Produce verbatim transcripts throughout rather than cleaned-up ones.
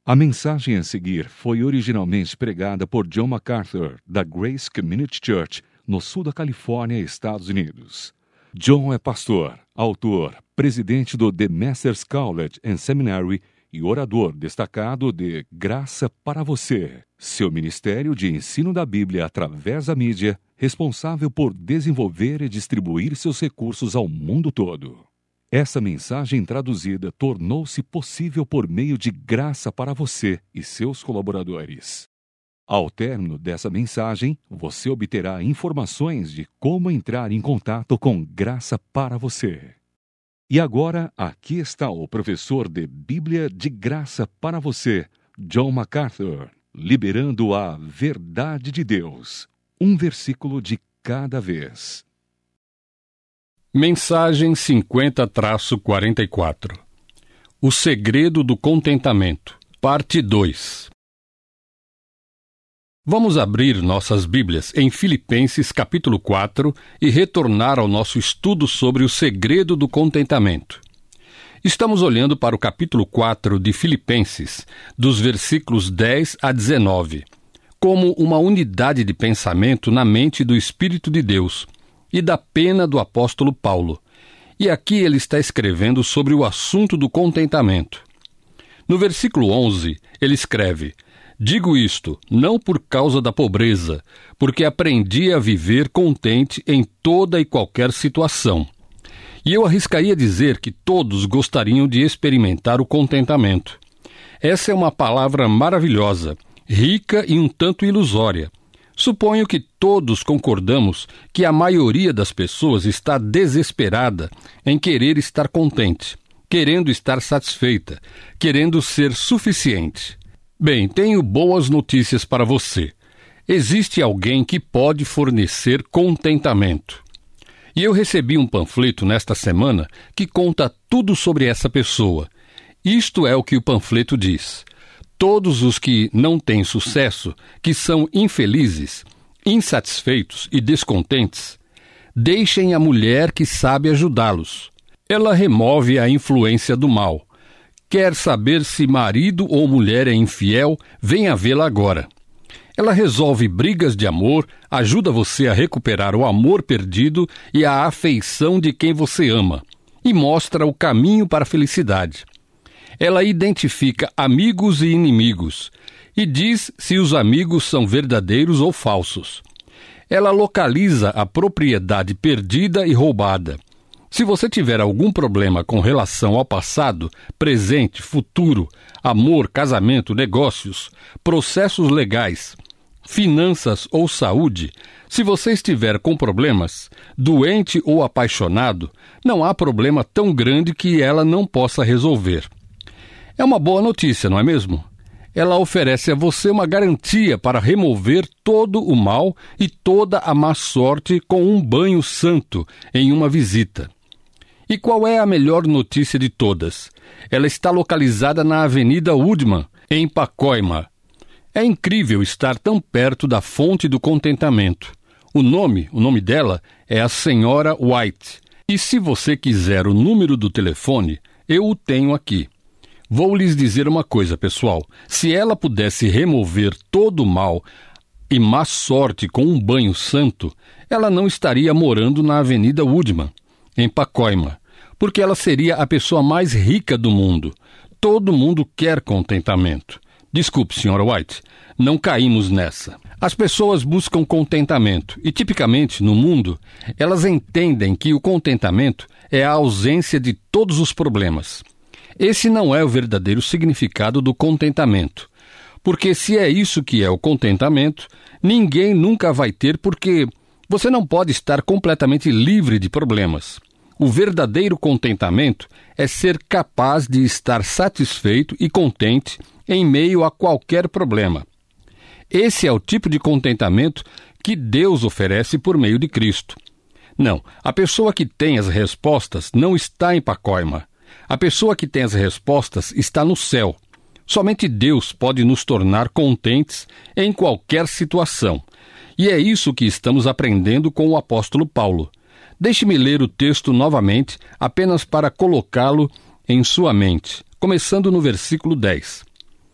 A mensagem a seguir foi originalmente pregada por John MacArthur, da Grace Community Church, no sul da Califórnia, Estados Unidos. John é pastor, autor, presidente do The Masters College and Seminary e orador destacado de Graça para Você, seu ministério de ensino da Bíblia através da mídia, responsável por desenvolver e distribuir seus recursos ao mundo todo. Essa mensagem traduzida tornou-se possível por meio de Graça para Você e seus colaboradores. Ao término dessa mensagem, você obterá informações de como entrar em contato com Graça para Você. E agora, aqui está o professor de Bíblia de Graça para Você, John MacArthur, liberando a verdade de Deus, um versículo de cada vez. Mensagem cinquenta traço quarenta e quatro. O segredo do contentamento, parte dois. Vamos abrir nossas Bíblias em Filipenses capítulo quatro e retornar ao nosso estudo sobre o segredo do contentamento. Estamos olhando para o capítulo quatro de Filipenses, dos versículos dez a dezenove, como uma unidade de pensamento na mente do Espírito de Deus e da pena do apóstolo Paulo. E aqui ele está escrevendo sobre o assunto do contentamento. No versículo onze, ele escreve: Digo isto, não por causa da pobreza, porque aprendi a viver contente em toda e qualquer situação. E eu arriscaria dizer que todos gostariam de experimentar o contentamento. Essa é uma palavra maravilhosa, rica e um tanto ilusória. Suponho que todos concordamos que a maioria das pessoas está desesperada em querer estar contente, querendo estar satisfeita, querendo ser suficiente. Bem, tenho boas notícias para você. Existe alguém que pode fornecer contentamento. E eu recebi um panfleto nesta semana que conta tudo sobre essa pessoa. Isto é o que o panfleto diz. Todos os que não têm sucesso, que são infelizes, insatisfeitos e descontentes, deixem a mulher que sabe ajudá-los. Ela remove a influência do mal. Quer saber se marido ou mulher é infiel? Venha vê-la agora. Ela resolve brigas de amor, ajuda você a recuperar o amor perdido e a afeição de quem você ama, e mostra o caminho para a felicidade. Ela identifica amigos e inimigos, e diz se os amigos são verdadeiros ou falsos. Ela localiza a propriedade perdida e roubada. Se você tiver algum problema com relação ao passado, presente, futuro, amor, casamento, negócios, processos legais, finanças ou saúde, se você estiver com problemas, doente ou apaixonado, não há problema tão grande que ela não possa resolver. É uma boa notícia, não é mesmo? Ela oferece a você uma garantia para remover todo o mal e toda a má sorte com um banho santo em uma visita. E qual é a melhor notícia de todas? Ela está localizada na Avenida Woodman, em Pacoima. É incrível estar tão perto da fonte do contentamento. O nome, o nome dela é a Senhora White. E se você quiser o número do telefone, eu o tenho aqui. Vou lhes dizer uma coisa, pessoal. Se ela pudesse remover todo o mal e má sorte com um banho santo, ela não estaria morando na Avenida Woodman, em Pacoima, porque ela seria a pessoa mais rica do mundo. Todo mundo quer contentamento. Desculpe, senhora White, não caímos nessa. As pessoas buscam contentamento e, tipicamente, no mundo, elas entendem que o contentamento é a ausência de todos os problemas. Esse não é o verdadeiro significado do contentamento, porque se é isso que é o contentamento, ninguém nunca vai ter, porque você não pode estar completamente livre de problemas. O verdadeiro contentamento é ser capaz de estar satisfeito e contente em meio a qualquer problema. Esse é o tipo de contentamento que Deus oferece por meio de Cristo. Não, a pessoa que tem as respostas não está em Pacoima. A pessoa que tem as respostas está no céu. Somente Deus pode nos tornar contentes em qualquer situação. E é isso que estamos aprendendo com o apóstolo Paulo. Deixe-me ler o texto novamente, apenas para colocá-lo em sua mente, começando no versículo dez.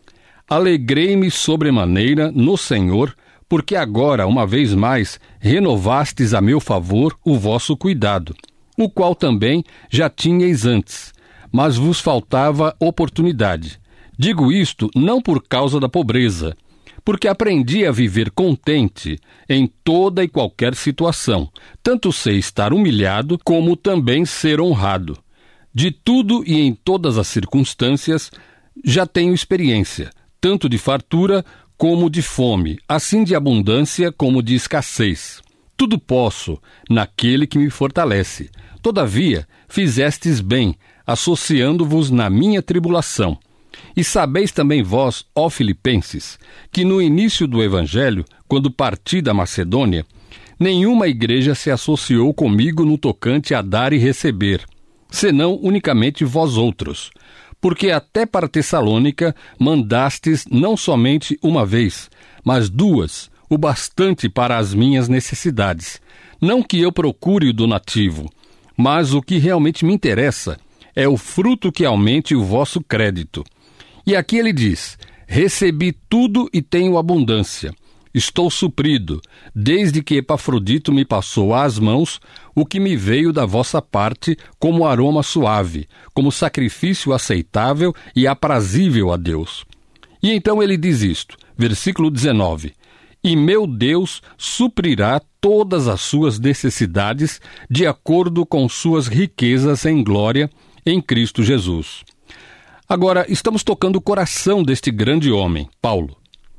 Alegrei-me sobremaneira no Senhor, porque agora, uma vez mais, renovastes a meu favor o vosso cuidado, o qual também já tinhais antes, mas vos faltava oportunidade. Digo isto não por causa da pobreza, porque aprendi a viver contente em toda e qualquer situação, tanto sei estar humilhado como também ser honrado. De tudo e em todas as circunstâncias já tenho experiência, tanto de fartura como de fome, assim de abundância como de escassez. Tudo posso naquele que me fortalece. Todavia, fizestes bem, associando-vos na minha tribulação. E sabeis também vós, ó Filipenses, que no início do Evangelho, quando parti da Macedônia, nenhuma igreja se associou comigo no tocante a dar e receber, senão unicamente vós outros. Porque até para Tessalônica mandastes não somente uma vez, mas duas, o bastante para as minhas necessidades. Não que eu procure o donativo, mas o que realmente me interessa é o fruto que aumente o vosso crédito. E aqui ele diz: recebi tudo e tenho abundância. Estou suprido, desde que Epafrodito me passou às mãos o que me veio da vossa parte como aroma suave, como sacrifício aceitável e aprazível a Deus. E então ele diz isto, versículo dezenove: E meu Deus suprirá todas as suas necessidades de acordo com suas riquezas em glória em Cristo Jesus. Agora, estamos tocando o coração deste grande homem, Paulo.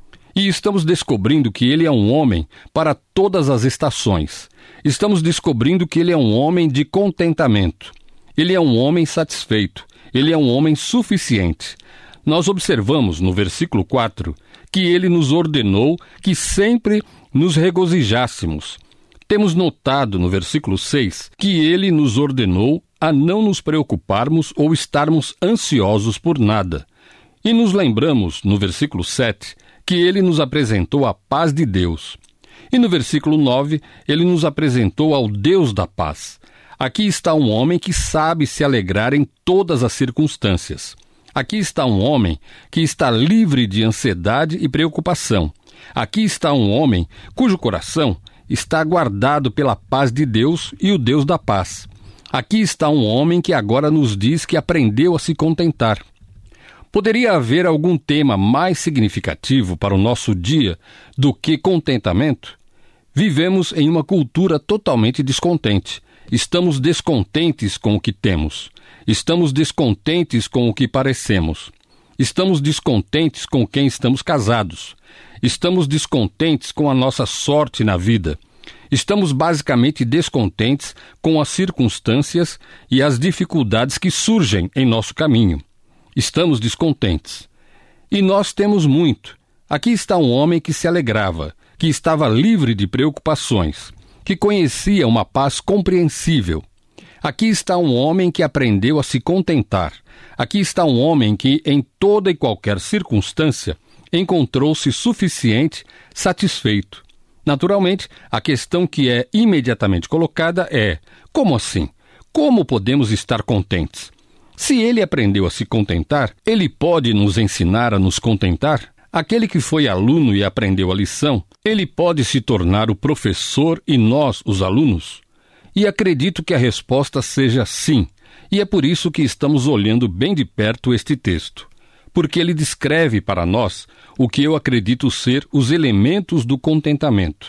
E estamos descobrindo que ele é um homem para todas as estações. Estamos descobrindo que ele é um homem de contentamento. Ele é um homem satisfeito. Ele é um homem suficiente. Nós observamos no versículo quatro que ele nos ordenou que sempre nos regozijássemos. Temos notado no versículo seis que ele nos ordenou a não nos preocuparmos ou estarmos ansiosos por nada. E nos lembramos, no versículo sete, que ele nos apresentou a paz de Deus. E no versículo nove, ele nos apresentou ao Deus da paz. Aqui está um homem que sabe se alegrar em todas as circunstâncias. Aqui está um homem que está livre de ansiedade e preocupação. Aqui está um homem cujo coração está guardado pela paz de Deus e o Deus da paz. Aqui está um homem que agora nos diz que aprendeu a se contentar. Poderia haver algum tema mais significativo para o nosso dia do que contentamento? Vivemos em uma cultura totalmente descontente. Estamos descontentes com o que temos. Estamos descontentes com o que parecemos. Estamos descontentes com quem estamos casados. Estamos descontentes com a nossa sorte na vida. Estamos basicamente descontentes com as circunstâncias e as dificuldades que surgem em nosso caminho. Estamos descontentes. E nós temos muito. Aqui está um homem que se alegrava, que estava livre de preocupações, que conhecia uma paz compreensível. Aqui está um homem que aprendeu a se contentar. Aqui está um homem que, em toda e qualquer circunstância, encontrou-se suficiente, satisfeito. Naturalmente, a questão que é imediatamente colocada é: como assim? Como podemos estar contentes? Se ele aprendeu a se contentar, ele pode nos ensinar a nos contentar? Aquele que foi aluno e aprendeu a lição, ele pode se tornar o professor e nós, os alunos? E acredito que a resposta seja sim, e é por isso que estamos olhando bem de perto este texto, porque ele descreve para nós o que eu acredito ser os elementos do contentamento.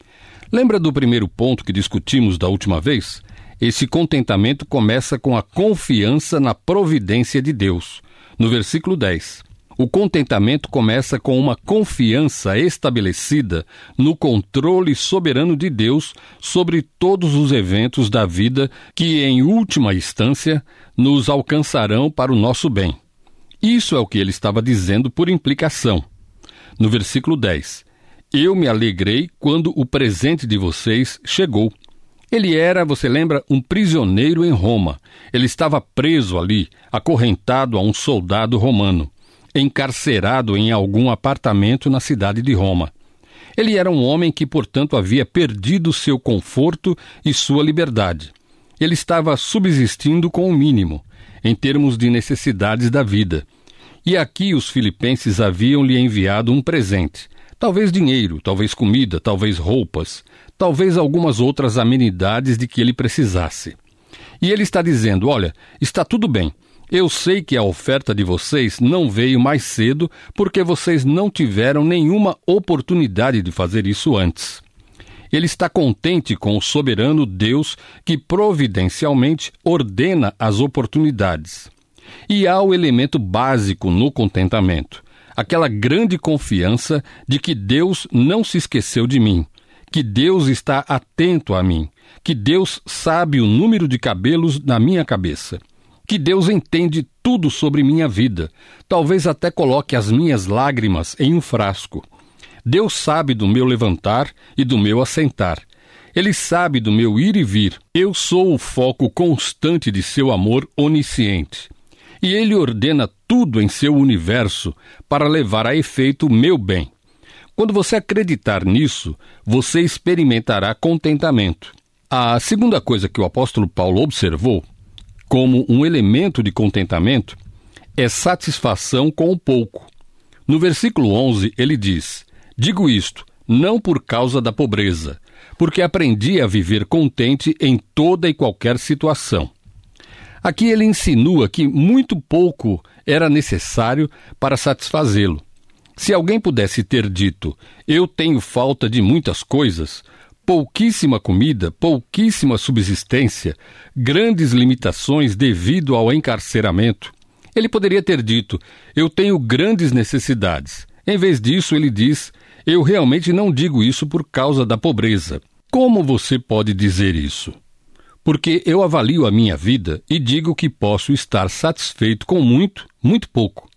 Lembra do primeiro ponto que discutimos da última vez? Esse contentamento começa com a confiança na providência de Deus. No versículo dez, o contentamento começa com uma confiança estabelecida no controle soberano de Deus sobre todos os eventos da vida que, em última instância, nos alcançarão para o nosso bem. Isso é o que ele estava dizendo por implicação. No versículo dez, eu me alegrei quando o presente de vocês chegou. Ele era, você lembra, um prisioneiro em Roma. Ele estava preso ali, acorrentado a um soldado romano, encarcerado em algum apartamento na cidade de Roma. Ele era um homem que, portanto, havia perdido seu conforto e sua liberdade. Ele estava subsistindo com o mínimo, em termos de necessidades da vida. E aqui os filipenses haviam lhe enviado um presente. Talvez dinheiro, talvez comida, talvez roupas, talvez algumas outras amenidades de que ele precisasse. E ele está dizendo, olha, está tudo bem. Eu sei que a oferta de vocês não veio mais cedo porque vocês não tiveram nenhuma oportunidade de fazer isso antes. Ele está contente com o soberano Deus que providencialmente ordena as oportunidades. E há o elemento básico no contentamento, aquela grande confiança de que Deus não se esqueceu de mim, que Deus está atento a mim, que Deus sabe o número de cabelos na minha cabeça, que Deus entende tudo sobre minha vida, talvez até coloque as minhas lágrimas em um frasco. Deus sabe do meu levantar e do meu assentar. Ele sabe do meu ir e vir. Eu sou o foco constante de seu amor onisciente. E Ele ordena tudo em seu universo para levar a efeito o meu bem. Quando você acreditar nisso, você experimentará contentamento. A segunda coisa que o apóstolo Paulo observou, como um elemento de contentamento, é satisfação com o pouco. No versículo onze, ele diz, digo isto, não por causa da pobreza, porque aprendi a viver contente em toda e qualquer situação. Aqui ele insinua que muito pouco era necessário para satisfazê-lo. Se alguém pudesse ter dito, eu tenho falta de muitas coisas, pouquíssima comida, pouquíssima subsistência, grandes limitações devido ao encarceramento, ele poderia ter dito, eu tenho grandes necessidades. Em vez disso, ele diz, eu realmente não digo isso por causa da pobreza. Como você pode dizer isso? Porque eu avalio a minha vida e digo que posso estar satisfeito com muito, muito pouco.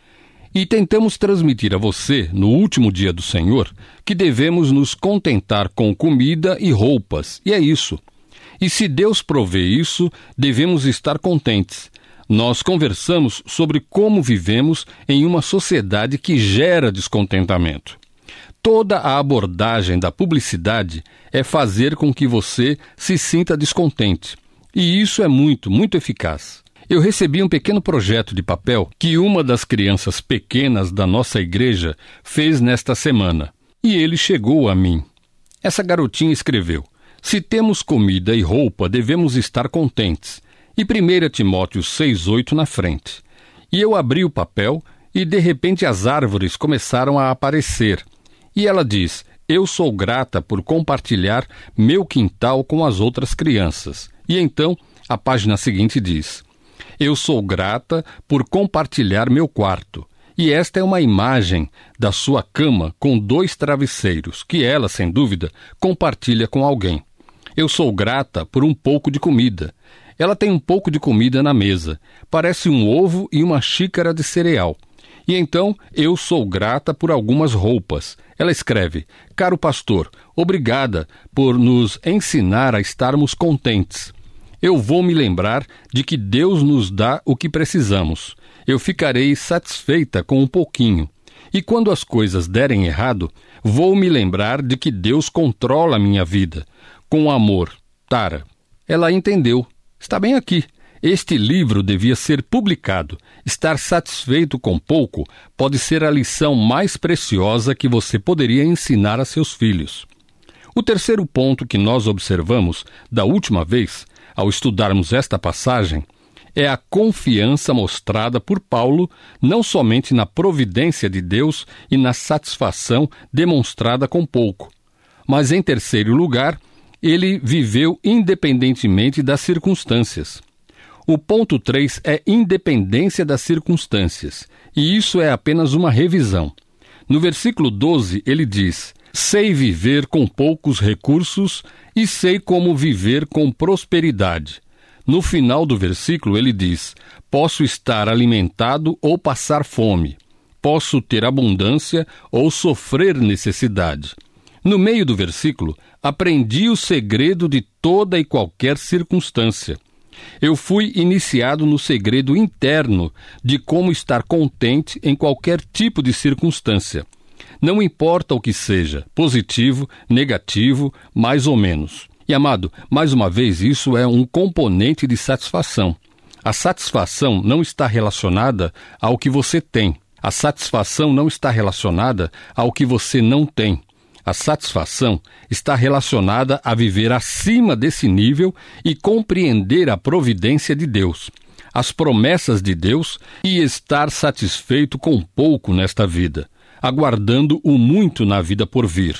E tentamos transmitir a você, no último dia do Senhor, que devemos nos contentar com comida e roupas, e é isso. E se Deus provê isso, devemos estar contentes. Nós conversamos sobre como vivemos em uma sociedade que gera descontentamento. Toda a abordagem da publicidade é fazer com que você se sinta descontente. E isso é muito, muito eficaz. Eu recebi um pequeno projeto de papel que uma das crianças pequenas da nossa igreja fez nesta semana. E ele chegou a mim. Essa garotinha escreveu, se temos comida e roupa, devemos estar contentes. E primeiro Timóteo seis, oito na frente. E eu abri o papel e de repente as árvores começaram a aparecer. E ela diz, eu sou grata por compartilhar meu quintal com as outras crianças. E então, a página seguinte diz, eu sou grata por compartilhar meu quarto. E esta é uma imagem da sua cama com dois travesseiros, que ela, sem dúvida, compartilha com alguém. Eu sou grata por um pouco de comida. Ela tem um pouco de comida na mesa. Parece um ovo e uma xícara de cereal. E então, eu sou grata por algumas roupas. Ela escreve, caro pastor, obrigada por nos ensinar a estarmos contentes. Eu vou me lembrar de que Deus nos dá o que precisamos. Eu ficarei satisfeita com um pouquinho. E quando as coisas derem errado, vou me lembrar de que Deus controla a minha vida. Com amor, Tara. Ela entendeu. Está bem aqui. Este livro devia ser publicado. Estar satisfeito com pouco pode ser a lição mais preciosa que você poderia ensinar a seus filhos. O terceiro ponto que nós observamos da última vez, ao estudarmos esta passagem, é a confiança mostrada por Paulo não somente na providência de Deus e na satisfação demonstrada com pouco, mas, em terceiro lugar, ele viveu independentemente das circunstâncias. O ponto três é independência das circunstâncias, e isso é apenas uma revisão. No versículo doze, ele diz, sei viver com poucos recursos e sei como viver com prosperidade. No final do versículo, ele diz, posso estar alimentado ou passar fome. Posso ter abundância ou sofrer necessidade. No meio do versículo, aprendi o segredo de toda e qualquer circunstância. Eu fui iniciado no segredo interno de como estar contente em qualquer tipo de circunstância. Não importa o que seja, positivo, negativo, mais ou menos. E, amado, mais uma vez, isso é um componente de satisfação. A satisfação não está relacionada ao que você tem. A satisfação não está relacionada ao que você não tem. A satisfação está relacionada a viver acima desse nível e compreender a providência de Deus, as promessas de Deus e estar satisfeito com pouco nesta vida, aguardando o muito na vida por vir.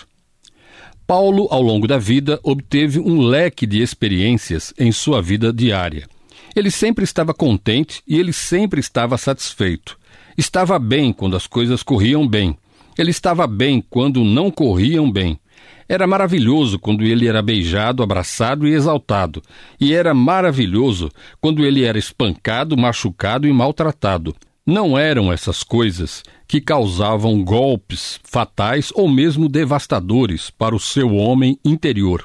Paulo, ao longo da vida, obteve um leque de experiências em sua vida diária. Ele sempre estava contente e ele sempre estava satisfeito. Estava bem quando as coisas corriam bem. Ele estava bem quando não corriam bem. Era maravilhoso quando ele era beijado, abraçado e exaltado. E era maravilhoso quando ele era espancado, machucado e maltratado. Não eram essas coisas que causavam golpes fatais ou mesmo devastadores para o seu homem interior.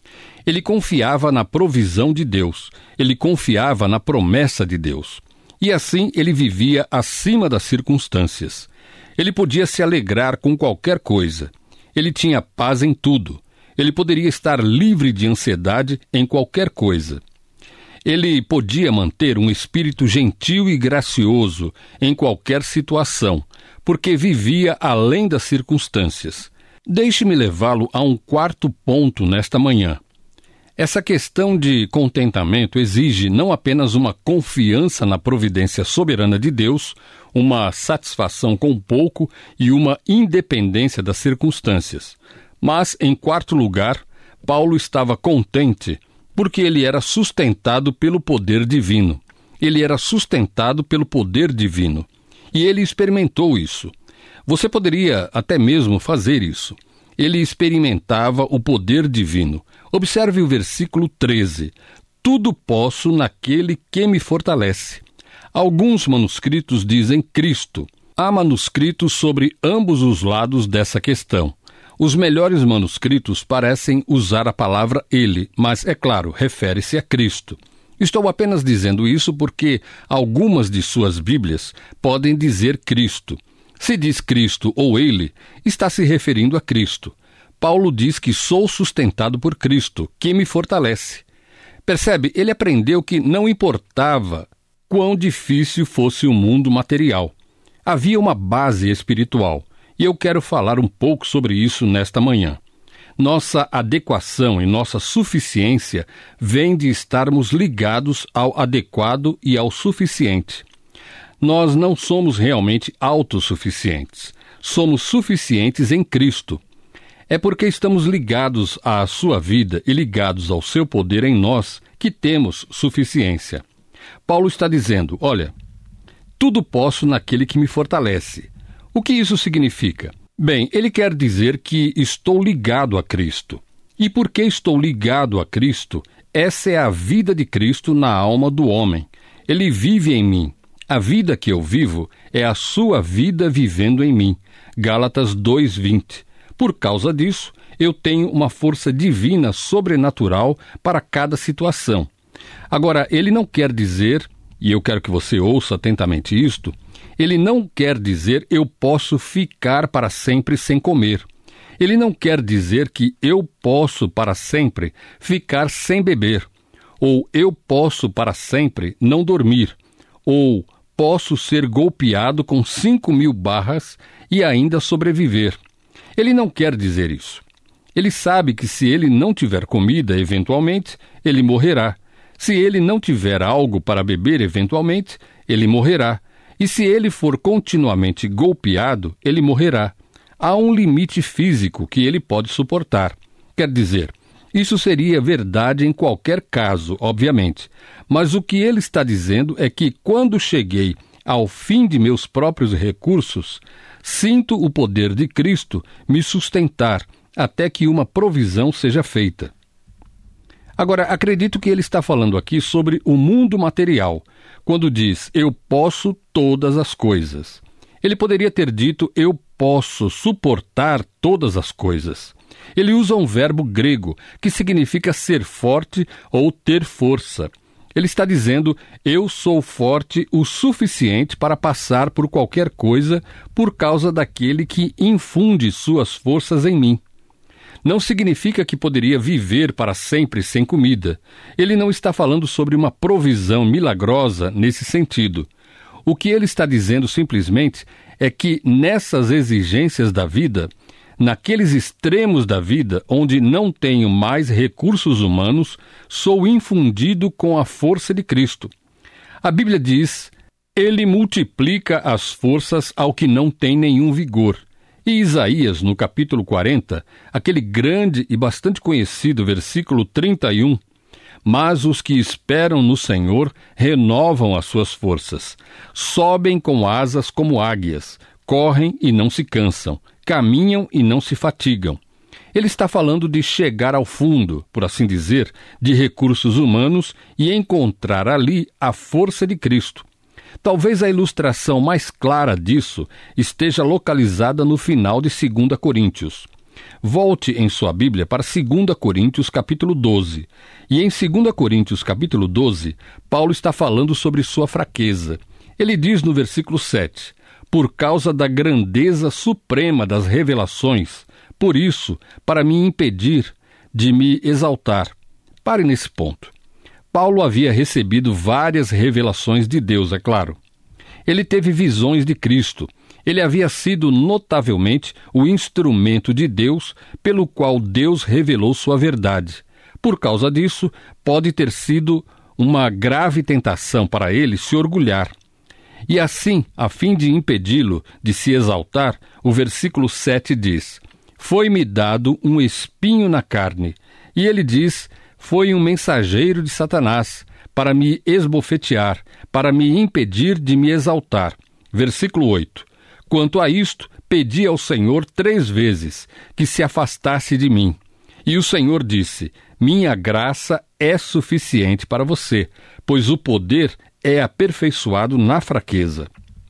Ele confiava na provisão de Deus. Ele confiava na promessa de Deus. E assim ele vivia acima das circunstâncias. Ele podia se alegrar com qualquer coisa. Ele tinha paz em tudo. Ele poderia estar livre de ansiedade em qualquer coisa. Ele podia manter um espírito gentil e gracioso em qualquer situação, porque vivia além das circunstâncias. Deixe-me levá-lo a um quarto ponto nesta manhã. Essa questão de contentamento exige não apenas uma confiança na providência soberana de Deus, uma satisfação com pouco e uma independência das circunstâncias. Mas, em quarto lugar, Paulo estava contente porque ele era sustentado pelo poder divino. Ele era sustentado pelo poder divino. E ele experimentou isso. Você poderia até mesmo fazer isso. Ele experimentava o poder divino. Observe o versículo treze. Tudo posso naquele que me fortalece. Alguns manuscritos dizem Cristo. Há manuscritos sobre ambos os lados dessa questão. Os melhores manuscritos parecem usar a palavra ele, mas, é claro, refere-se a Cristo. Estou apenas dizendo isso porque algumas de suas Bíblias podem dizer Cristo. Se diz Cristo ou ele, está se referindo a Cristo. Paulo diz que sou sustentado por Cristo, que me fortalece. Percebe, ele aprendeu que não importava quão difícil fosse o mundo material. Havia uma base espiritual, e eu quero falar um pouco sobre isso nesta manhã. Nossa adequação e nossa suficiência vem de estarmos ligados ao adequado e ao suficiente. Nós não somos realmente autossuficientes. Somos suficientes em Cristo. É porque estamos ligados à sua vida e ligados ao seu poder em nós que temos suficiência. Paulo está dizendo, olha, tudo posso naquele que me fortalece. O que isso significa? Bem, ele quer dizer que estou ligado a Cristo. E porque estou ligado a Cristo, essa é a vida de Cristo na alma do homem. Ele vive em mim. A vida que eu vivo é a sua vida vivendo em mim. Gálatas dois, vinte. Por causa disso, eu tenho uma força divina sobrenatural para cada situação. Agora, ele não quer dizer, e eu quero que você ouça atentamente isto, ele não quer dizer eu posso ficar para sempre sem comer. Ele não quer dizer que eu posso para sempre ficar sem beber, ou eu posso para sempre não dormir, ou posso ser golpeado com cinco mil barras e ainda sobreviver. Ele não quer dizer isso. Ele sabe que se ele não tiver comida, eventualmente, ele morrerá. Se ele não tiver algo para beber, eventualmente, ele morrerá. E se ele for continuamente golpeado, ele morrerá. Há um limite físico que ele pode suportar. Quer dizer, isso seria verdade em qualquer caso, obviamente. Mas o que ele está dizendo é que quando cheguei ao fim de meus próprios recursos, sinto o poder de Cristo me sustentar até que uma provisão seja feita. Agora, acredito que ele está falando aqui sobre o mundo material, quando diz, eu posso todas as coisas. Ele poderia ter dito, eu posso suportar todas as coisas. Ele usa um verbo grego que significa ser forte ou ter força. Ele está dizendo, eu sou forte o suficiente para passar por qualquer coisa por causa daquele que infunde suas forças em mim. Não significa que poderia viver para sempre sem comida. Ele não está falando sobre uma provisão milagrosa nesse sentido. O que ele está dizendo simplesmente é que nessas exigências da vida, naqueles extremos da vida onde não tenho mais recursos humanos, sou infundido com a força de Cristo. A Bíblia diz: Ele multiplica as forças ao que não tem nenhum vigor. E Isaías, no capítulo quarenta, aquele grande e bastante conhecido versículo trinta e um, mas os que esperam no Senhor renovam as suas forças, sobem com asas como águias, correm e não se cansam, caminham e não se fatigam. Ele está falando de chegar ao fundo, por assim dizer, de recursos humanos e encontrar ali a força de Cristo. Talvez a ilustração mais clara disso esteja localizada no final de segunda Coríntios. Volte em sua Bíblia para segunda Coríntios capítulo doze. E em segunda Coríntios capítulo doze, Paulo está falando sobre sua fraqueza. Ele diz no versículo sete: por causa da grandeza suprema das revelações, por isso, para me impedir de me exaltar. Pare nesse ponto. Paulo havia recebido várias revelações de Deus, é claro. Ele teve visões de Cristo. Ele havia sido notavelmente o instrumento de Deus pelo qual Deus revelou sua verdade. Por causa disso, pode ter sido uma grave tentação para ele se orgulhar. E assim, a fim de impedi-lo de se exaltar, o versículo sete diz: foi-me dado um espinho na carne. E ele diz: foi um mensageiro de Satanás, para me esbofetear, para me impedir de me exaltar. Versículo oito. Quanto a isto, pedi ao Senhor três vezes que se afastasse de mim. E o Senhor disse: minha graça é suficiente para você, pois o poder é aperfeiçoado na fraqueza.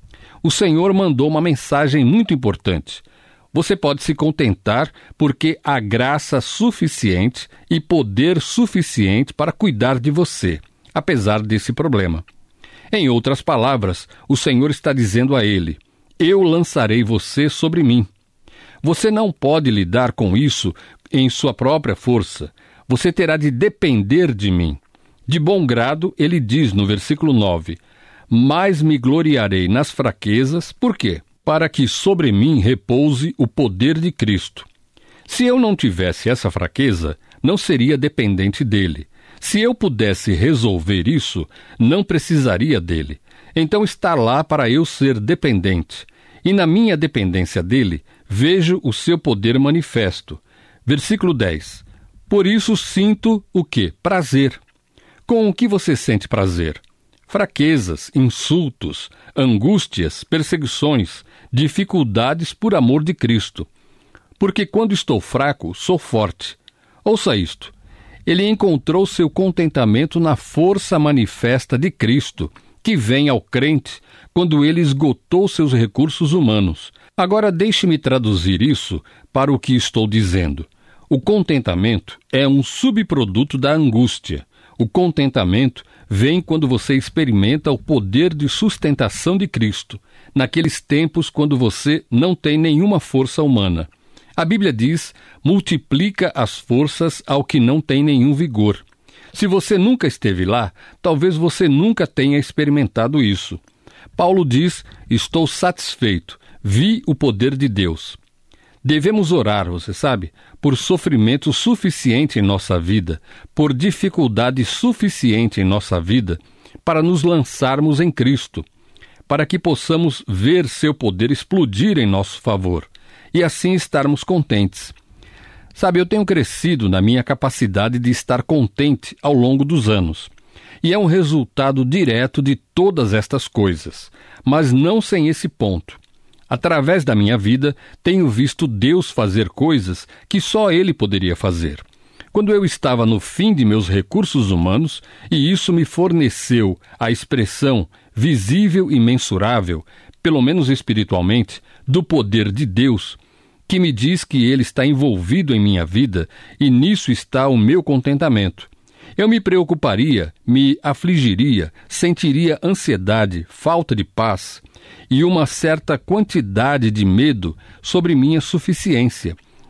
O Senhor mandou uma mensagem muito importante. Você pode se contentar porque há graça suficiente e poder suficiente para cuidar de você, apesar desse problema. Em outras palavras, o Senhor está dizendo a ele: eu lançarei você sobre mim. Você não pode lidar com isso em sua própria força. Você terá de depender de mim. De bom grado, ele diz no versículo nove: mas me gloriarei nas fraquezas. Por quê? Para que sobre mim repouse o poder de Cristo. Se eu não tivesse essa fraqueza, não seria dependente dele. Se eu pudesse resolver isso, não precisaria dele. Então está lá para eu ser dependente. E na minha dependência dele, vejo o seu poder manifesto. Versículo dez. Por isso sinto o quê? Prazer. Com o que você sente prazer? Fraquezas, insultos, angústias, perseguições, dificuldades por amor de Cristo. Porque quando estou fraco, sou forte. Ouça isto. Ele encontrou seu contentamento na força manifesta de Cristo, que vem ao crente quando ele esgotou seus recursos humanos. Agora deixe-me traduzir isso para o que estou dizendo. O contentamento é um subproduto da angústia. O contentamento vem quando você experimenta o poder de sustentação de Cristo, naqueles tempos quando você não tem nenhuma força humana. A Bíblia diz: multiplica as forças ao que não tem nenhum vigor. Se você nunca esteve lá, talvez você nunca tenha experimentado isso. Paulo diz: estou satisfeito, vi o poder de Deus. Devemos orar, você sabe, por sofrimento suficiente em nossa vida, por dificuldade suficiente em nossa vida, para nos lançarmos em Cristo, para que possamos ver seu poder explodir em nosso favor, e assim estarmos contentes. Sabe, eu tenho crescido na minha capacidade de estar contente ao longo dos anos, e é um resultado direto de todas estas coisas, mas não sem esse ponto. Através da minha vida, tenho visto Deus fazer coisas que só Ele poderia fazer. Quando eu estava no fim de meus recursos humanos, e isso me forneceu a expressão visível e mensurável, pelo menos espiritualmente, do poder de Deus, que me diz que Ele está envolvido em minha vida e nisso está o meu contentamento. Eu me preocuparia, me afligiria, sentiria ansiedade, falta de paz e uma certa quantidade de medo sobre minha suficiência.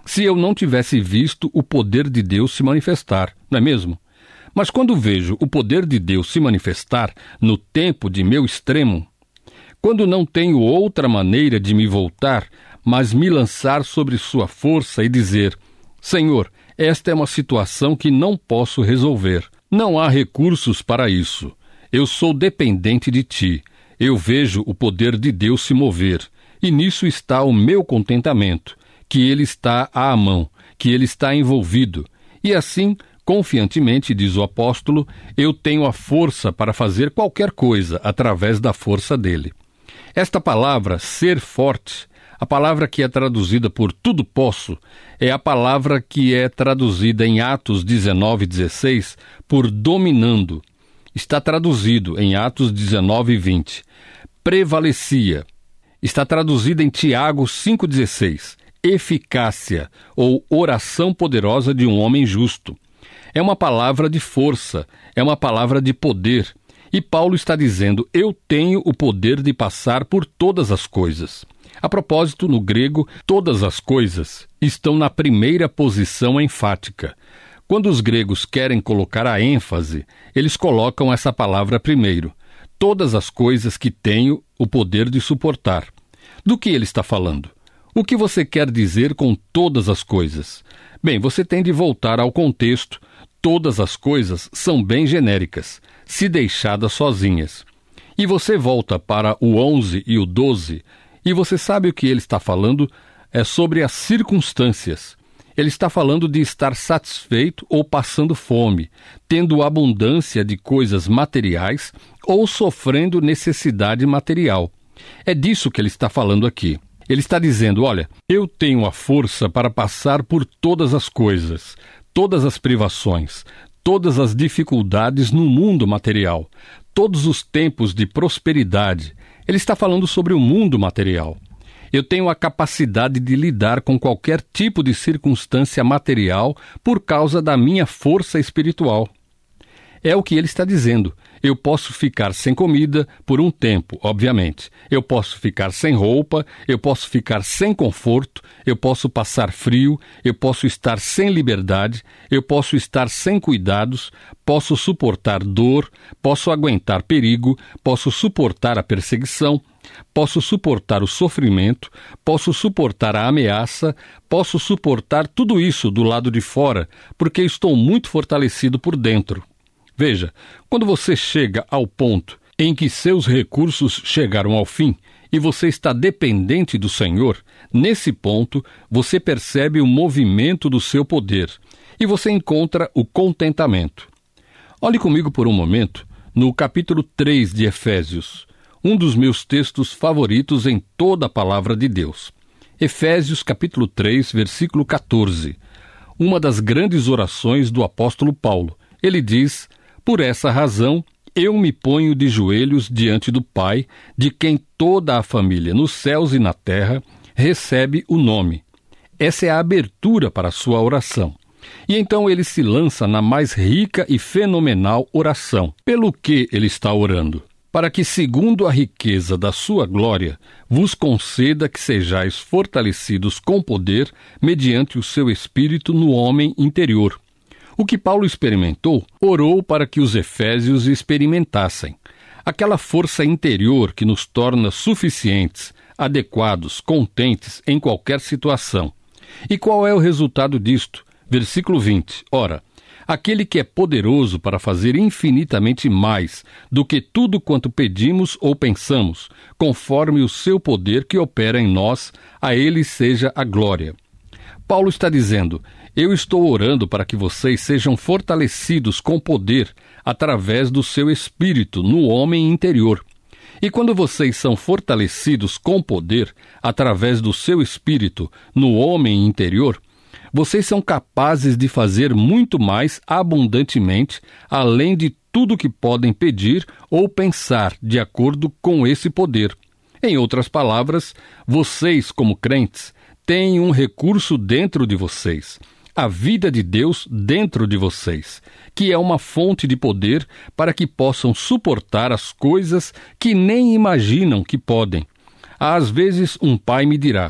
se eu não tivesse visto o poder de Deus se manifestar, não é mesmo? Mas quando vejo o poder de Deus se manifestar no tempo de meu extremo, quando não tenho outra maneira de me voltar, mas me lançar sobre sua força e dizer: Senhor, esta é uma situação que não posso resolver. Não há recursos para isso. Eu sou dependente de Ti. Eu vejo o poder de Deus se mover. E nisso está o meu contentamento, que Ele está à mão, que Ele está envolvido. E assim, confiantemente, diz o apóstolo, eu tenho a força para fazer qualquer coisa através da força dele. Esta palavra, ser forte, a palavra que é traduzida por tudo posso, é a palavra que é traduzida em Atos dezenove, dezesseis por dominando. Está traduzido em Atos dezenove, vinte. Prevalecia. Está traduzida em Tiago cinco, dezesseis. Eficácia ou oração poderosa de um homem justo. É uma palavra de força, é uma palavra de poder. E Paulo está dizendo, eu tenho o poder de passar por todas as coisas. A propósito, no grego, todas as coisas estão na primeira posição enfática. Quando os gregos querem colocar a ênfase, eles colocam essa palavra primeiro. Todas as coisas que tenho o poder de suportar. Do que ele está falando? O que você quer dizer com todas as coisas? Bem, você tem de voltar ao contexto. Todas as coisas são bem genéricas, se deixadas sozinhas. E você volta para o onze e o doze, e você sabe o que ele está falando? É sobre as circunstâncias. Ele está falando de estar satisfeito ou passando fome, tendo abundância de coisas materiais ou sofrendo necessidade material. É disso que ele está falando aqui. Ele está dizendo, olha, eu tenho a força para passar por todas as coisas, todas as privações, todas as dificuldades no mundo material, todos os tempos de prosperidade. Ele está falando sobre o mundo material. Eu tenho a capacidade de lidar com qualquer tipo de circunstância material por causa da minha força espiritual. É o que ele está dizendo. Eu posso ficar sem comida por um tempo, obviamente. Eu posso ficar sem roupa, eu posso ficar sem conforto, eu posso passar frio, eu posso estar sem liberdade, eu posso estar sem cuidados, posso suportar dor, posso aguentar perigo, posso suportar a perseguição, posso suportar o sofrimento, posso suportar a ameaça, posso suportar tudo isso do lado de fora, porque estou muito fortalecido por dentro. Veja, quando você chega ao ponto em que seus recursos chegaram ao fim e você está dependente do Senhor, nesse ponto você percebe o movimento do seu poder e você encontra o contentamento. Olhe comigo por um momento no capítulo três de Efésios, um dos meus textos favoritos em toda a palavra de Deus. Efésios capítulo três, versículo catorze, uma das grandes orações do apóstolo Paulo. Ele diz: por essa razão, eu me ponho de joelhos diante do Pai, de quem toda a família, nos céus e na terra, recebe o nome. Essa é a abertura para a sua oração. E então ele se lança na mais rica e fenomenal oração. Pelo que ele está orando? Para que, segundo a riqueza da sua glória, vos conceda que sejais fortalecidos com poder, mediante o seu Espírito no homem interior. O que Paulo experimentou, orou para que os efésios experimentassem. Aquela força interior que nos torna suficientes, adequados, contentes em qualquer situação. E qual é o resultado disto? Versículo vinte. Ora, aquele que é poderoso para fazer infinitamente mais do que tudo quanto pedimos ou pensamos, conforme o seu poder que opera em nós, a ele seja a glória. Paulo está dizendo, eu estou orando para que vocês sejam fortalecidos com poder através do seu espírito no homem interior. E quando vocês são fortalecidos com poder através do seu espírito no homem interior, vocês são capazes de fazer muito mais abundantemente, além de tudo que podem pedir ou pensar de acordo com esse poder. Em outras palavras, vocês, como crentes, têm um recurso dentro de vocês, a vida de Deus dentro de vocês, que é uma fonte de poder para que possam suportar as coisas que nem imaginam que podem. Às vezes um pai me dirá,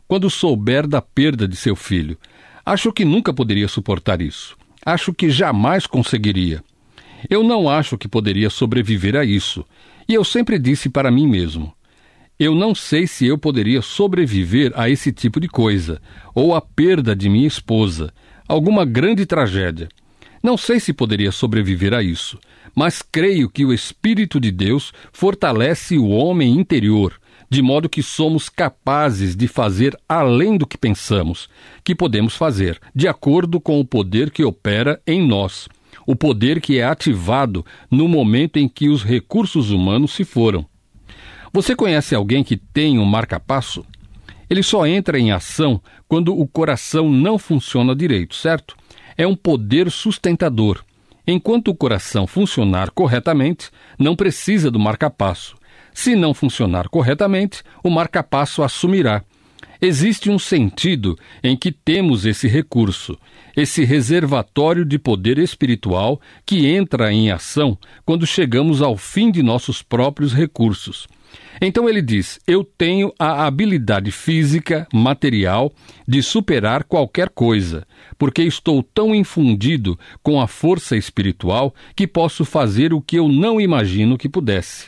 quando souber da perda de seu filho. Acho que nunca poderia suportar isso. Acho que jamais conseguiria. Eu não acho que poderia sobreviver a isso. E eu sempre disse para mim mesmo: eu não sei se eu poderia sobreviver a esse tipo de coisa, ou a perda de minha esposa, alguma grande tragédia. Não sei se poderia sobreviver a isso, mas creio que o Espírito de Deus fortalece o homem interior, de modo que somos capazes de fazer além do que pensamos, que podemos fazer, de acordo com o poder que opera em nós, o poder que é ativado no momento em que os recursos humanos se foram. Você conhece alguém que tem um marca-passo? Ele só entra em ação quando o coração não funciona direito, certo? É um poder sustentador. Enquanto o coração funcionar corretamente, não precisa do marca-passo. Se não funcionar corretamente, o marca-passo assumirá. Existe um sentido em que temos esse recurso, esse reservatório de poder espiritual que entra em ação quando chegamos ao fim de nossos próprios recursos. Então ele diz: eu tenho a habilidade física, material, de superar qualquer coisa, porque estou tão infundido com a força espiritual que posso fazer o que eu não imagino que pudesse.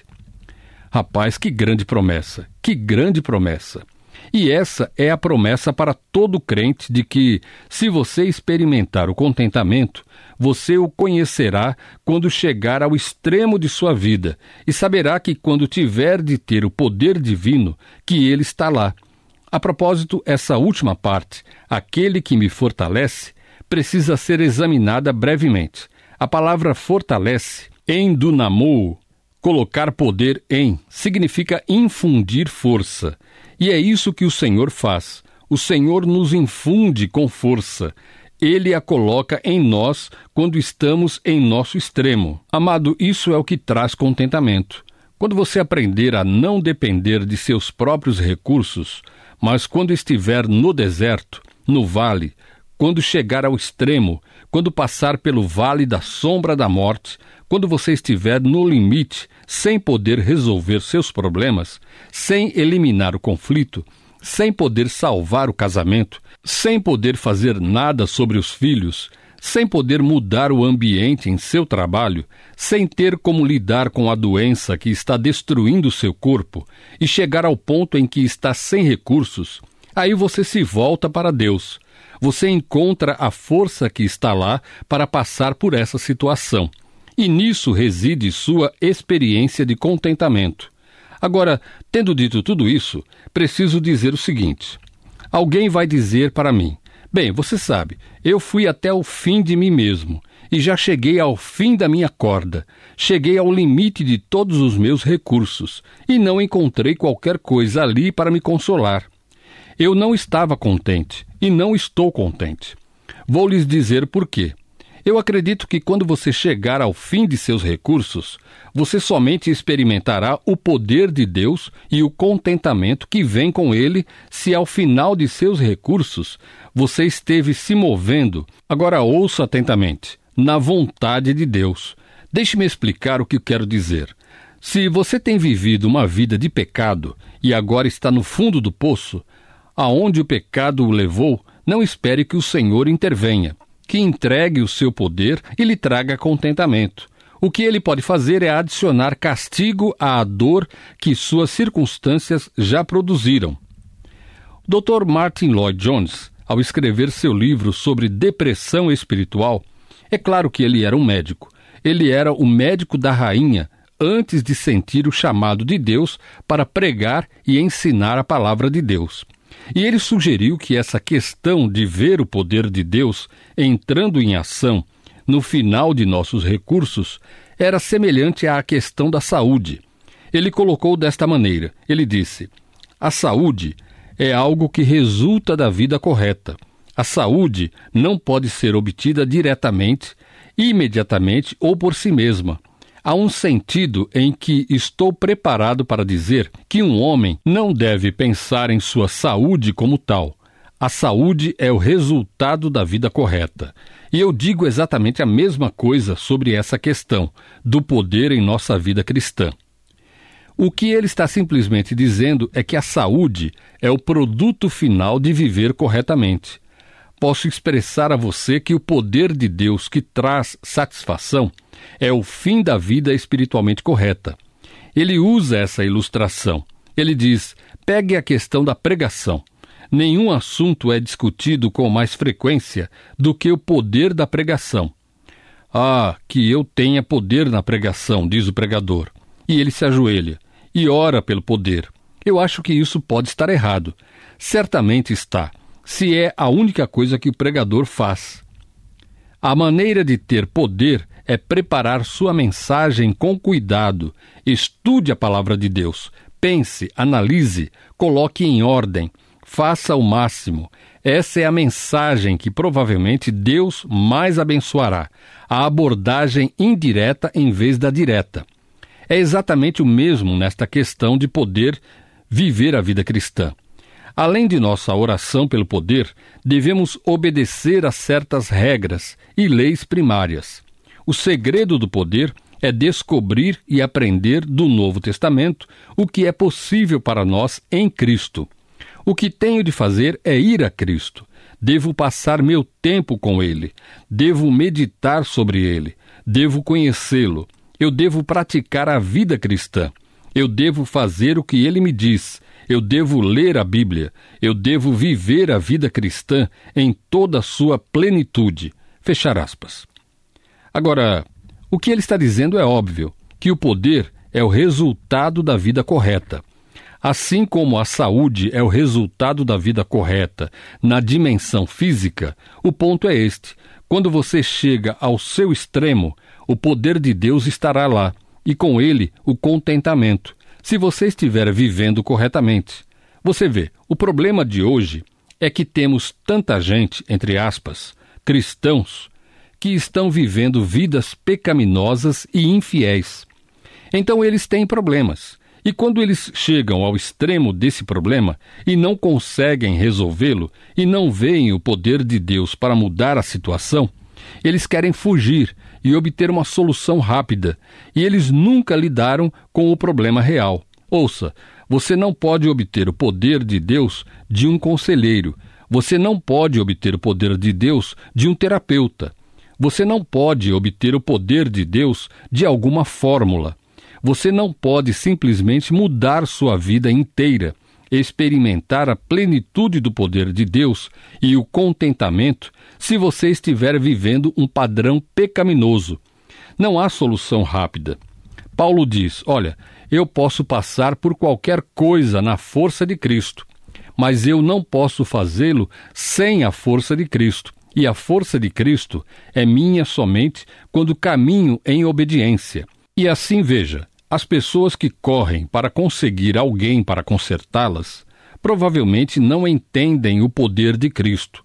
Rapaz, que grande promessa, que grande promessa! E essa é a promessa para todo crente de que, se você experimentar o contentamento, você o conhecerá quando chegar ao extremo de sua vida e saberá que quando tiver de ter o poder divino, que ele está lá. A propósito, essa última parte, aquele que me fortalece, precisa ser examinada brevemente. A palavra fortalece, endunamou, colocar poder em, significa infundir força. E é isso que o Senhor faz. O Senhor nos infunde com força. Ele a coloca em nós quando estamos em nosso extremo. Amado, isso é o que traz contentamento. Quando você aprender a não depender de seus próprios recursos, mas quando estiver no deserto, no vale, quando chegar ao extremo, quando passar pelo vale da sombra da morte, quando você estiver no limite, sem poder resolver seus problemas, sem eliminar o conflito, sem poder salvar o casamento, sem poder fazer nada sobre os filhos, sem poder mudar o ambiente em seu trabalho, sem ter como lidar com a doença que está destruindo seu corpo e chegar ao ponto em que está sem recursos, aí você se volta para Deus. Você encontra a força que está lá para passar por essa situação. E nisso reside sua experiência de contentamento. Agora, tendo dito tudo isso, preciso dizer o seguinte. Alguém vai dizer para mim: bem, você sabe, eu fui até o fim de mim mesmo, e já cheguei ao fim da minha corda, cheguei ao limite de todos os meus recursos, e não encontrei qualquer coisa ali para me consolar. Eu não estava contente, e não estou contente. Vou lhes dizer por quê. Eu acredito que quando você chegar ao fim de seus recursos, você somente experimentará o poder de Deus e o contentamento que vem com ele se ao final de seus recursos você esteve se movendo, agora ouça atentamente, na vontade de Deus. Deixe-me explicar o que quero dizer. Se você tem vivido uma vida de pecado e agora está no fundo do poço, aonde o pecado o levou, não espere que o Senhor intervenha, que entregue o seu poder e lhe traga contentamento. O que ele pode fazer é adicionar castigo à dor que suas circunstâncias já produziram. O doutor Martin Lloyd-Jones, ao escrever seu livro sobre depressão espiritual, é claro que ele era um médico. Ele era o médico da rainha antes de sentir o chamado de Deus para pregar e ensinar a palavra de Deus. E ele sugeriu que essa questão de ver o poder de Deus entrando em ação no final de nossos recursos era semelhante à questão da saúde. Ele colocou desta maneira, ele disse: a saúde é algo que resulta da vida correta. A saúde não pode ser obtida diretamente, imediatamente ou por si mesma. Há um sentido em que estou preparado para dizer que um homem não deve pensar em sua saúde como tal. A saúde é o resultado da vida correta. E eu digo exatamente a mesma coisa sobre essa questão do poder em nossa vida cristã. O que ele está simplesmente dizendo é que a saúde é o produto final de viver corretamente. Posso expressar a você que o poder de Deus que traz satisfação é o fim da vida espiritualmente correta. Ele usa essa ilustração. Ele diz: pegue a questão da pregação. Nenhum assunto é discutido com mais frequência do que o poder da pregação. Ah, que eu tenha poder na pregação, diz o pregador. E ele se ajoelha e ora pelo poder. Eu acho que isso pode estar errado. Certamente está, se é a única coisa que o pregador faz. A maneira de ter poder é preparar sua mensagem com cuidado. Estude a palavra de Deus. Pense, analise, coloque em ordem. Faça o máximo. Essa é a mensagem que provavelmente Deus mais abençoará. A abordagem indireta em vez da direta. É exatamente o mesmo nesta questão de poder viver a vida cristã. Além de nossa oração pelo poder, devemos obedecer a certas regras e leis primárias. O segredo do poder é descobrir e aprender do Novo Testamento o que é possível para nós em Cristo. O que tenho de fazer é ir a Cristo. Devo passar meu tempo com Ele. Devo meditar sobre Ele. Devo conhecê-lo. Eu devo praticar a vida cristã. Eu devo fazer o que Ele me diz. Eu devo ler a Bíblia. Eu devo viver a vida cristã em toda a sua plenitude. Fechar aspas. Agora, o que ele está dizendo é óbvio, que o poder é o resultado da vida correta. Assim como a saúde é o resultado da vida correta na dimensão física, o ponto é este. Quando você chega ao seu extremo, o poder de Deus estará lá, e com ele o contentamento, se você estiver vivendo corretamente. Você vê, o problema de hoje é que temos tanta gente, entre aspas, cristãos, que estão vivendo vidas pecaminosas e infiéis. Então eles têm problemas. E quando eles chegam ao extremo desse problema e não conseguem resolvê-lo e não veem o poder de Deus para mudar a situação, eles querem fugir e obter uma solução rápida, e eles nunca lidaram com o problema real. Ouça, você não pode obter o poder de Deus de um conselheiro. Você não pode obter o poder de Deus de um terapeuta. Você não pode obter o poder de Deus de alguma fórmula. Você não pode simplesmente mudar sua vida inteira, experimentar a plenitude do poder de Deus e o contentamento se você estiver vivendo um padrão pecaminoso. Não há solução rápida. Paulo diz, olha, eu posso passar por qualquer coisa na força de Cristo, mas eu não posso fazê-lo sem a força de Cristo. E a força de Cristo é minha somente quando caminho em obediência. E assim veja, as pessoas que correm para conseguir alguém para consertá-las, provavelmente não entendem o poder de Cristo.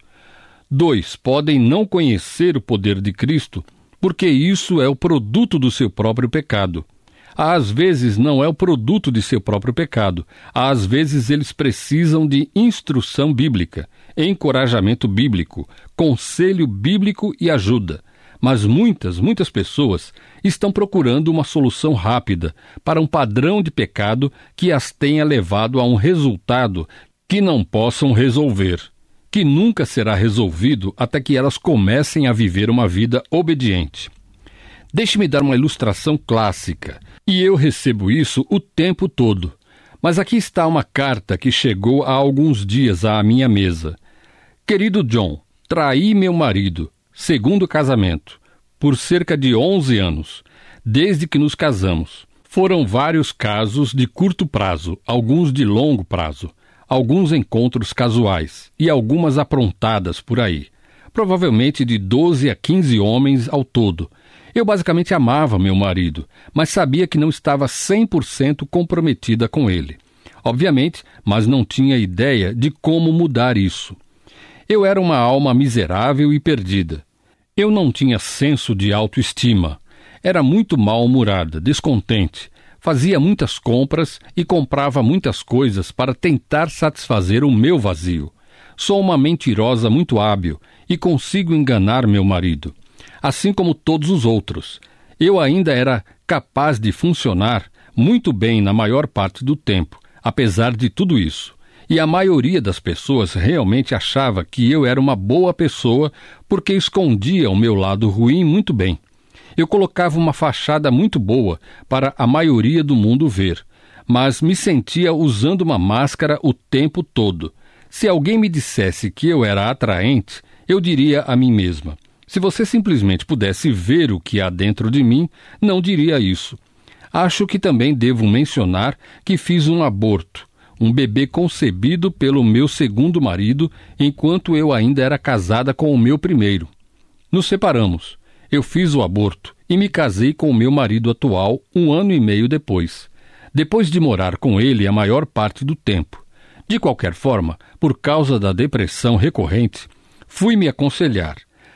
Dois, podem não conhecer o poder de Cristo, porque isso é o produto do seu próprio pecado. Às vezes não é o produto de seu próprio pecado. Às vezes eles precisam de instrução bíblica, encorajamento bíblico, conselho bíblico e ajuda. Mas muitas, muitas pessoas estão procurando uma solução rápida para um padrão de pecado que as tenha levado a um resultado que não possam resolver, que nunca será resolvido até que elas comecem a viver uma vida obediente. Deixe-me dar uma ilustração clássica, e eu recebo isso o tempo todo. Mas aqui está uma carta que chegou há alguns dias à minha mesa. Querido John, traí meu marido, segundo casamento, por cerca de onze anos, desde que nos casamos. Foram vários casos de curto prazo, alguns de longo prazo, alguns encontros casuais e algumas aprontadas por aí. Provavelmente de doze a quinze homens ao todo. Eu basicamente amava meu marido, mas sabia que não estava cem por cento comprometida com ele. Obviamente, mas não tinha ideia de como mudar isso. Eu era uma alma miserável e perdida. Eu não tinha senso de autoestima. Era muito mal-humorada, descontente. Fazia muitas compras e comprava muitas coisas para tentar satisfazer o meu vazio. Sou uma mentirosa muito hábil e consigo enganar meu marido, assim como todos os outros. Eu ainda era capaz de funcionar muito bem na maior parte do tempo, apesar de tudo isso. E a maioria das pessoas realmente achava que eu era uma boa pessoa porque escondia o meu lado ruim muito bem. Eu colocava uma fachada muito boa para a maioria do mundo ver, mas me sentia usando uma máscara o tempo todo. Se alguém me dissesse que eu era atraente, eu diria a mim mesma: se você simplesmente pudesse ver o que há dentro de mim, não diria isso. Acho que também devo mencionar que fiz um aborto, um bebê concebido pelo meu segundo marido, enquanto eu ainda era casada com o meu primeiro. Nos separamos. Eu fiz o aborto e me casei com o meu marido atual um ano e meio depois, depois de morar com ele a maior parte do tempo. De qualquer forma, por causa da depressão recorrente, fui me aconselhar.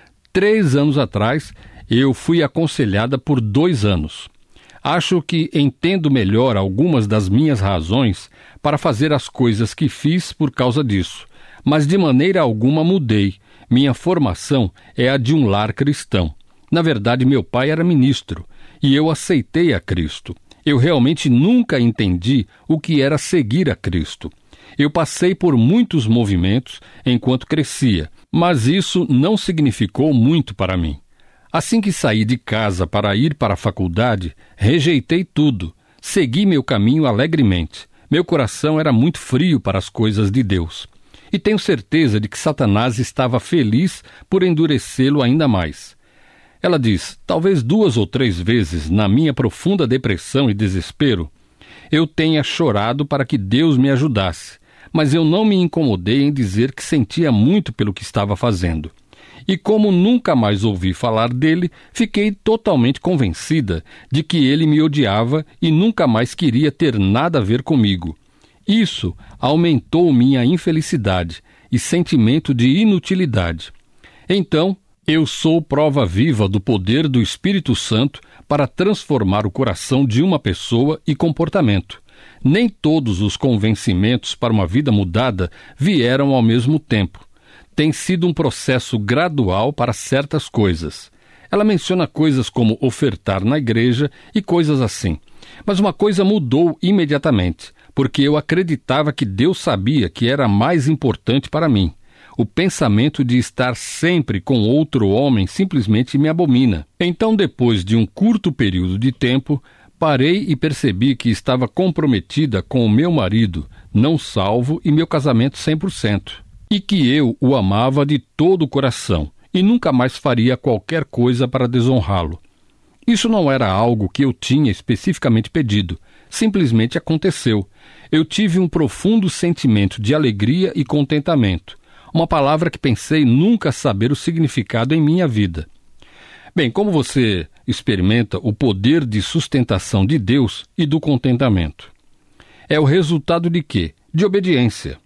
Três anos atrás, eu fui aconselhada por dois anos. Acho que entendo melhor algumas das minhas razões para fazer as coisas que fiz por causa disso, mas de maneira alguma mudei. Minha formação é a de um lar cristão. Na verdade, meu pai era ministro e eu aceitei a Cristo. Eu realmente nunca entendi o que era seguir a Cristo. Eu passei por muitos movimentos enquanto crescia, mas isso não significou muito para mim. Assim que saí de casa para ir para a faculdade, rejeitei tudo. Segui meu caminho alegremente. Meu coração era muito frio para as coisas de Deus. E tenho certeza de que Satanás estava feliz por endurecê-lo ainda mais. Ela diz: talvez duas ou três vezes, na minha profunda depressão e desespero, eu tenha chorado para que Deus me ajudasse, mas eu não me incomodei em dizer que sentia muito pelo que estava fazendo. E como nunca mais ouvi falar dele, fiquei totalmente convencida de que ele me odiava e nunca mais queria ter nada a ver comigo. Isso aumentou minha infelicidade e sentimento de inutilidade. Então, eu sou prova viva do poder do Espírito Santo para transformar o coração de uma pessoa e comportamento. Nem todos os convencimentos para uma vida mudada vieram ao mesmo tempo. Tem sido um processo gradual para certas coisas. Ela menciona coisas como ofertar na igreja e coisas assim. Mas uma coisa mudou imediatamente, porque eu acreditava que Deus sabia que era mais importante para mim. O pensamento de estar sempre com outro homem simplesmente me abomina. Então, depois de um curto período de tempo, parei e percebi que estava comprometida com o meu marido, não salvo, e meu casamento cem por cento. E que eu o amava de todo o coração, e nunca mais faria qualquer coisa para desonrá-lo. Isso não era algo que eu tinha especificamente pedido, simplesmente aconteceu. Eu tive um profundo sentimento de alegria e contentamento, uma palavra que pensei nunca saber o significado em minha vida. Bem, como você experimenta o poder de sustentação de Deus e do contentamento? É o resultado de quê? De obediência.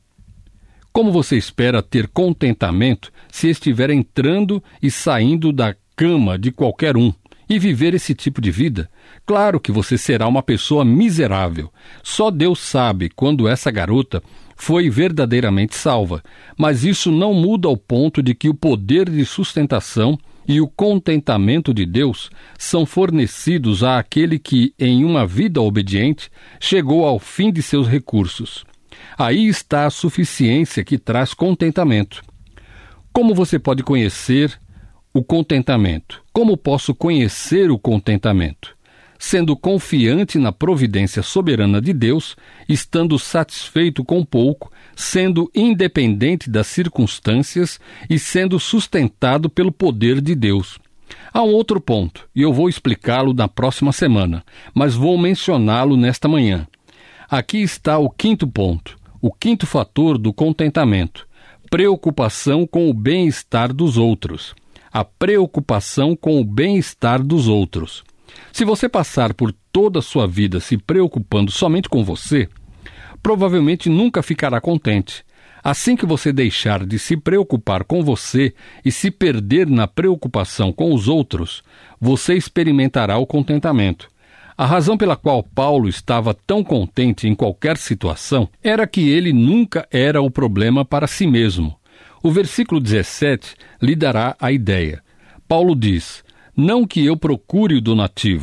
Como você espera ter contentamento se estiver entrando e saindo da cama de qualquer um e viver esse tipo de vida? Claro que você será uma pessoa miserável. Só Deus sabe quando essa garota foi verdadeiramente salva, mas isso não muda ao ponto de que o poder de sustentação e o contentamento de Deus são fornecidos àquele que, em uma vida obediente, chegou ao fim de seus recursos. Aí está a suficiência que traz contentamento. Como você pode conhecer o contentamento? Como posso conhecer o contentamento? Sendo confiante na providência soberana de Deus, estando satisfeito com pouco, sendo independente das circunstâncias e sendo sustentado pelo poder de Deus. Há um outro ponto, e eu vou explicá-lo na próxima semana, mas vou mencioná-lo nesta manhã. Aqui está o quinto ponto, o quinto fator do contentamento: preocupação com o bem-estar dos outros. A preocupação com o bem-estar dos outros. Se você passar por toda a sua vida se preocupando somente com você, provavelmente nunca ficará contente. Assim que você deixar de se preocupar com você e se perder na preocupação com os outros, você experimentará o contentamento. A razão pela qual Paulo estava tão contente em qualquer situação era que ele nunca era o problema para si mesmo. O versículo dezessete lhe dará a ideia. Paulo diz: não que eu procure o donativo,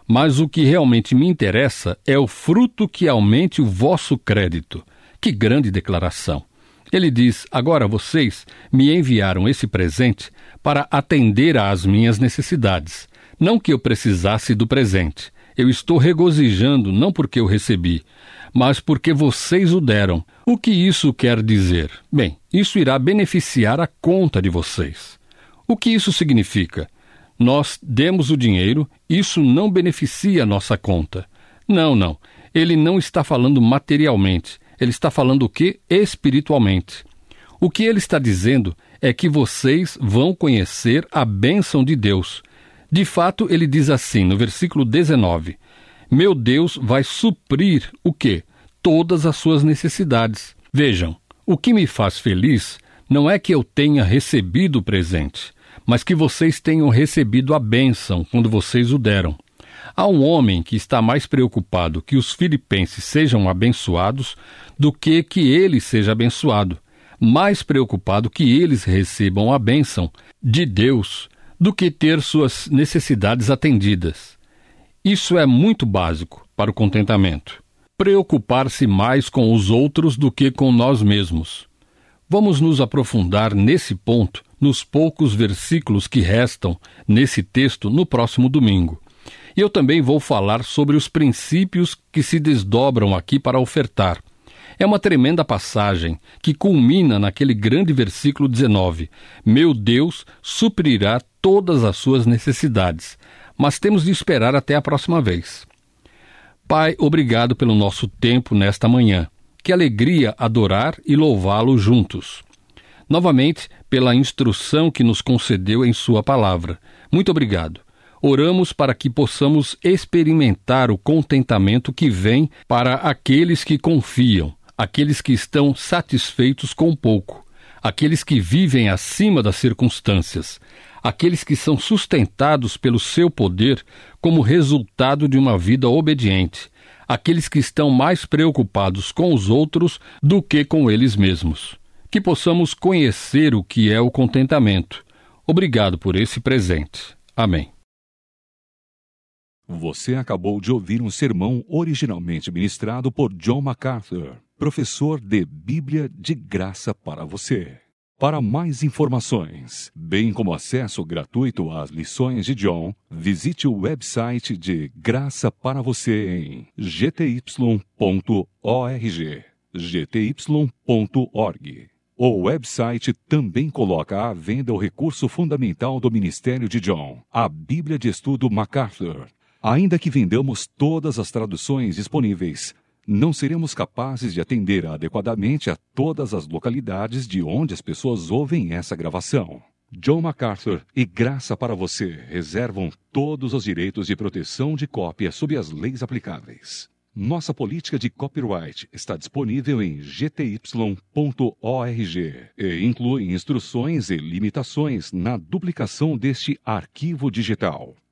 mas o que realmente me interessa é o fruto que aumente o vosso crédito. Que grande declaração! Ele diz: agora vocês me enviaram esse presente para atender às minhas necessidades. Não que eu precisasse do presente. Eu estou regozijando não porque eu recebi, mas porque vocês o deram. O que isso quer dizer? Bem, isso irá beneficiar a conta de vocês. O que isso significa? Nós demos o dinheiro, isso não beneficia a nossa conta. Não, não. Ele não está falando materialmente. Ele está falando o quê? Espiritualmente. O que ele está dizendo é que vocês vão conhecer a bênção de Deus. De fato, ele diz assim, no versículo dezenove, meu Deus vai suprir o quê? Todas as suas necessidades. Vejam, o que me faz feliz não é que eu tenha recebido o presente, mas que vocês tenham recebido a bênção quando vocês o deram. Há um homem que está mais preocupado que os filipenses sejam abençoados do que que ele seja abençoado, mais preocupado que eles recebam a bênção de Deus do que ter suas necessidades atendidas. Isso é muito básico para o contentamento. Preocupar-se mais com os outros do que com nós mesmos. Vamos nos aprofundar nesse ponto nos poucos versículos que restam nesse texto no próximo domingo. E eu também vou falar sobre os princípios que se desdobram aqui para ofertar. É uma tremenda passagem que culmina naquele grande versículo dezenove. Meu Deus suprirá todas as suas necessidades. Mas temos de esperar até a próxima vez. Pai, obrigado pelo nosso tempo nesta manhã. Que alegria adorar e louvá-lo juntos. Novamente, pela instrução que nos concedeu em sua palavra. Muito obrigado. Oramos para que possamos experimentar o contentamento que vem para aqueles que confiam, aqueles que estão satisfeitos com pouco, aqueles que vivem acima das circunstâncias, aqueles que são sustentados pelo seu poder como resultado de uma vida obediente, aqueles que estão mais preocupados com os outros do que com eles mesmos. Que possamos conhecer o que é o contentamento. Obrigado por esse presente. Amém. Você acabou de ouvir um sermão originalmente ministrado por John MacArthur, professor de Bíblia de Graça para você. Para mais informações, bem como acesso gratuito às lições de John, visite o website de Graça para Você em g t y ponto org, g t y ponto org. O website também coloca à venda o recurso fundamental do ministério de John, a Bíblia de Estudo MacArthur. Ainda que vendamos todas as traduções disponíveis, não seremos capazes de atender adequadamente a todas as localidades de onde as pessoas ouvem essa gravação. John MacArthur e Graça para Você reservam todos os direitos de proteção de cópia sob as leis aplicáveis. Nossa política de copyright está disponível em g t y ponto org e inclui instruções e limitações na duplicação deste arquivo digital.